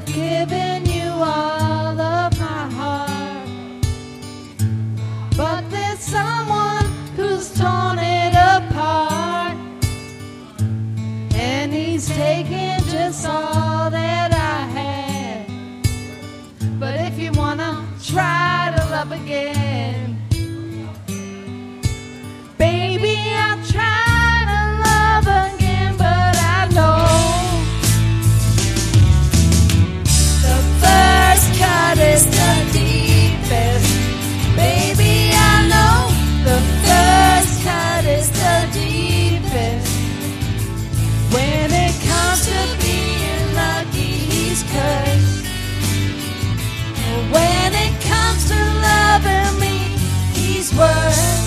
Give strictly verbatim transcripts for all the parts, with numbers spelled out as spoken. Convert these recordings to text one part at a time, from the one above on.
giving you all of my heart, but there's someone who's torn it apart, and he's taking just all that I had. But if you wanna try to love again, baby, I'll try to love again. But I know the first cut is the deepest. Baby, I know the first cut is the deepest. When it comes to being lucky, he's cursed. When it comes to loving me, he's worse.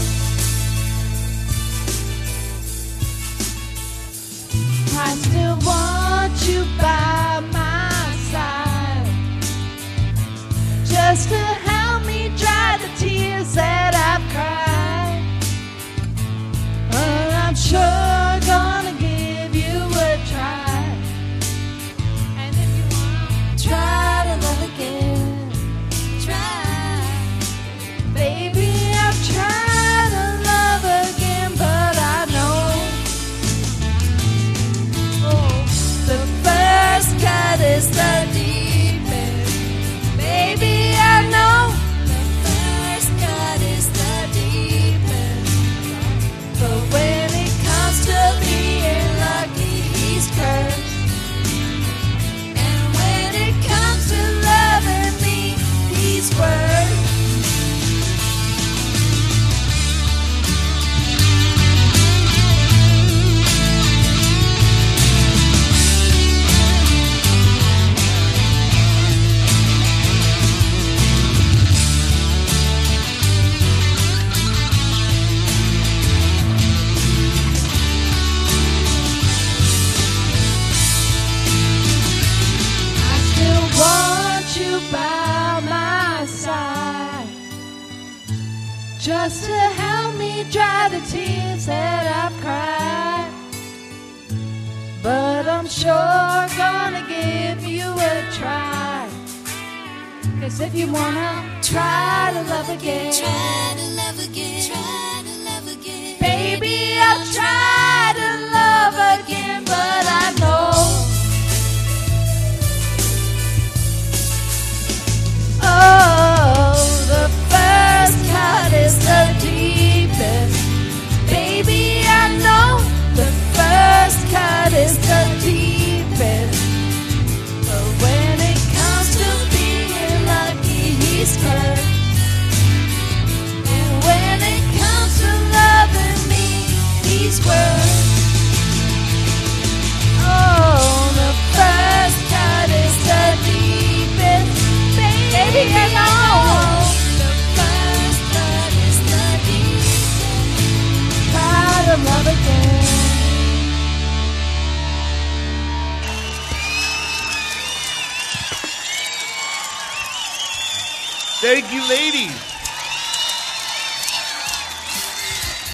I still want you by my side, just to help me dry the tears that I've cried. Well, I'm sure gonna give you a try. And if you wanna try to love again, try. Baby, I've tried to love again, but I know the first cut is the deepest. Baby, I know the first cut is the deepest. But when it comes to being lucky, he's cursed. And when it comes to loving me, he's worse. By my side, just to help me dry the tears that I've cried. But I'm sure gonna give you a try. 'Cause if you wanna try to love again, Try to love again, try to love again. baby, I'll try to love again. But I know oh, the first cut is the deepest. Baby, I know the first cut is the deepest. But when it comes to being lucky, he's cursed. And when it comes to loving me, he's worse. Oh, the first cut is the deepest. Baby, I know the first cut is the deepest. Try to love again. Thank you, ladies.